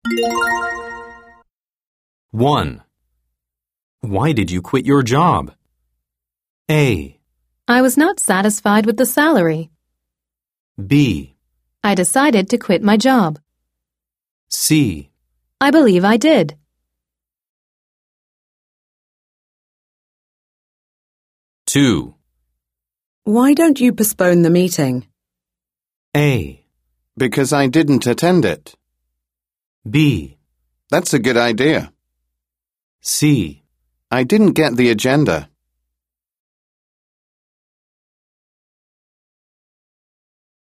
1. Why did you quit your job? A. I was not satisfied with the salary. B. I decided to quit my job. C. I believe I did. 2. Why don't you postpone the meeting? A. Because I didn't attend it. B. That's a good idea. C. I didn't get the agenda.